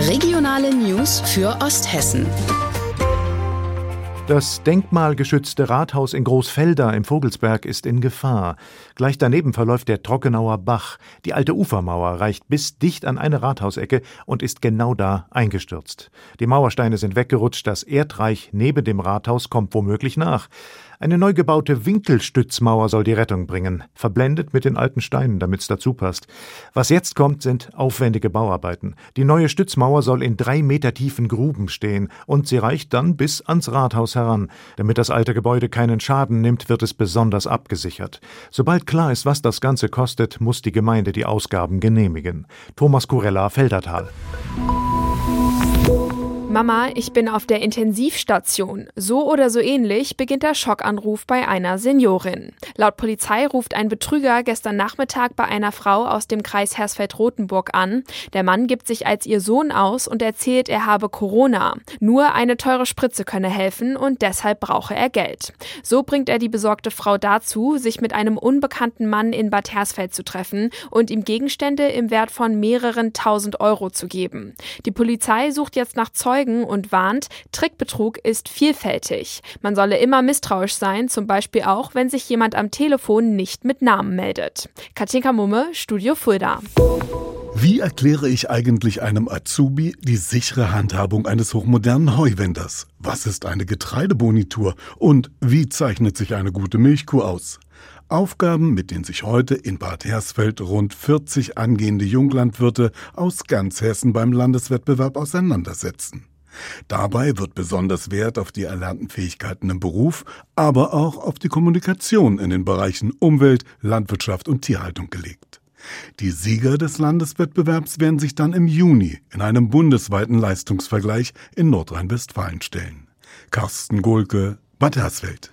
Regionale News für Osthessen. Das denkmalgeschützte Rathaus in Großfelda im Vogelsberg ist in Gefahr. Gleich daneben verläuft der Trockenauer Bach. Die alte Ufermauer reicht bis dicht an eine Rathausecke und ist genau da eingestürzt. Die Mauersteine sind weggerutscht, das Erdreich neben dem Rathaus kommt womöglich nach. Eine neu gebaute Winkelstützmauer soll die Rettung bringen, verblendet mit den alten Steinen, damit's dazu passt. Was jetzt kommt, sind aufwendige Bauarbeiten. Die neue Stützmauer soll in 3 Meter tiefen Gruben stehen und sie reicht dann bis ans Rathaus heran. Damit das alte Gebäude keinen Schaden nimmt, wird es besonders abgesichert. Sobald klar ist, was das Ganze kostet, muss die Gemeinde die Ausgaben genehmigen. Thomas Kurella, Feldertal. Mama, ich bin auf der Intensivstation. So oder so ähnlich beginnt der Schockanruf bei einer Seniorin. Laut Polizei ruft ein Betrüger gestern Nachmittag bei einer Frau aus dem Kreis Hersfeld-Rotenburg an. Der Mann gibt sich als ihr Sohn aus und erzählt, er habe Corona. Nur eine teure Spritze könne helfen und deshalb brauche er Geld. So bringt er die besorgte Frau dazu, sich mit einem unbekannten Mann in Bad Hersfeld zu treffen und ihm Gegenstände im Wert von mehreren 1000 Euro zu geben. Die Polizei sucht jetzt nach Zeugen und warnt, Trickbetrug ist vielfältig. Man solle immer misstrauisch sein, zum Beispiel auch, wenn sich jemand am Telefon nicht mit Namen meldet. Katinka Mumme, Studio Fulda. Wie erkläre ich eigentlich einem Azubi die sichere Handhabung eines hochmodernen Heuwenders? Was ist eine Getreidebonitur? Und wie zeichnet sich eine gute Milchkuh aus? Aufgaben, mit denen sich heute in Bad Hersfeld rund 40 angehende Junglandwirte aus ganz Hessen beim Landeswettbewerb auseinandersetzen. Dabei wird besonders Wert auf die erlernten Fähigkeiten im Beruf, aber auch auf die Kommunikation in den Bereichen Umwelt, Landwirtschaft und Tierhaltung gelegt. Die Sieger des Landeswettbewerbs werden sich dann im Juni in einem bundesweiten Leistungsvergleich in Nordrhein-Westfalen stellen. Carsten Gohlke, Bad Hersfeld.